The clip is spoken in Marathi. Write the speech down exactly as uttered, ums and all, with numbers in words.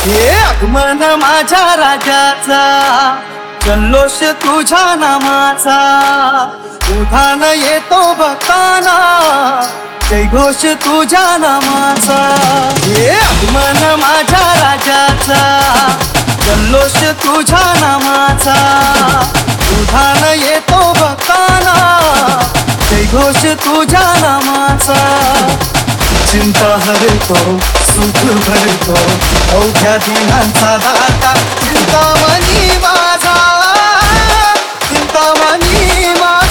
हे आगमन माझ्या राजाचा, जल्लोष तुझ्या नामाचा, उधान येतो भक्ताना, जयघोष तुझ्या नामाचा. हे आगमन माझ्या राजाचा, जल्लोष तुझ्या नामाचा, उधान येतो भक्ताना, जयघोष तुझ्या नामाचा. चिंता हरतो सुख भरतो अवघ्या दिनांचा दाता, चिंतामणी माझा, चिंतामणी माझा.